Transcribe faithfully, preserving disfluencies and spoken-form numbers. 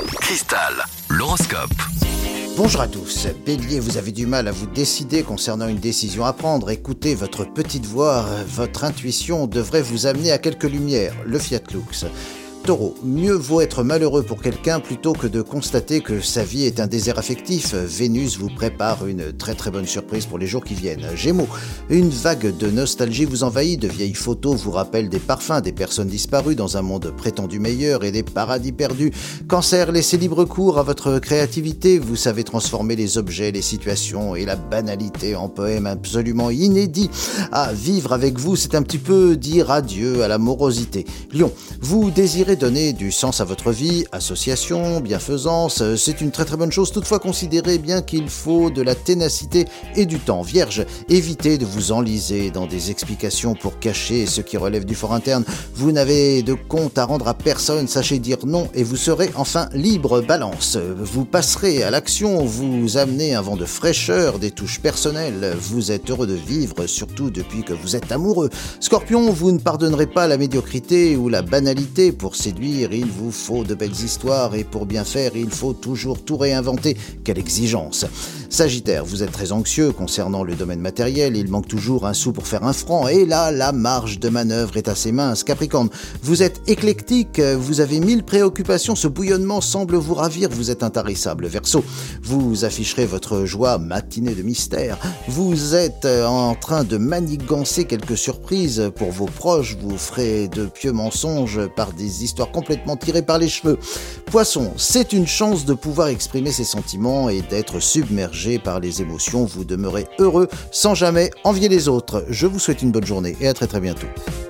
Cristal, l'horoscope. Bonjour à tous. Bélier, vous avez du mal à vous décider concernant une décision à prendre. Écoutez votre petite voix, votre intuition devrait vous amener à quelques lumières. Le Fiat Lux. Taureau, mieux vaut être malheureux pour quelqu'un plutôt que de constater que sa vie est un désert affectif. Vénus vous prépare une très très bonne surprise pour les jours qui viennent. Gémeaux, une vague de nostalgie vous envahit, de vieilles photos vous rappellent des parfums, des personnes disparues dans un monde prétendu meilleur et des paradis perdus. Cancer, laissez libre cours à votre créativité, vous savez transformer les objets, les situations et la banalité en poèmes absolument inédits. À vivre avec vous, c'est un petit peu dire adieu à la morosité. Lion, vous désirez donner du sens à votre vie, association, bienfaisance, c'est une très très bonne chose, toutefois considérez bien qu'il faut de la ténacité et du temps. Vierge, évitez de vous enliser dans des explications pour cacher ce qui relève du fort interne, vous n'avez de compte à rendre à personne, sachez dire non et vous serez enfin libre. Balance, vous passerez à l'action, vous amenez un vent de fraîcheur, des touches personnelles, vous êtes heureux de vivre, surtout depuis que vous êtes amoureux. Scorpion, vous ne pardonnerez pas la médiocrité ou la banalité. Pour séduire, il vous faut de belles histoires et pour bien faire, il faut toujours tout réinventer. Quelle exigence! Sagittaire, vous êtes très anxieux concernant le domaine matériel, il manque toujours un sou pour faire un franc et là, la marge de manœuvre est assez mince. Capricorne, vous êtes éclectique, vous avez mille préoccupations, ce bouillonnement semble vous ravir, vous êtes intarissable. Verseau, vous afficherez votre joie matinée de mystère, vous êtes en train de manigancer quelques surprises pour vos proches, vous ferez de pieux mensonges par des histoires complètement tirées par les cheveux. Poisson, c'est une chance de pouvoir exprimer ses sentiments et d'être submergé par les émotions. Vous demeurez heureux sans jamais envier les autres. Je vous souhaite une bonne journée et à très très bientôt.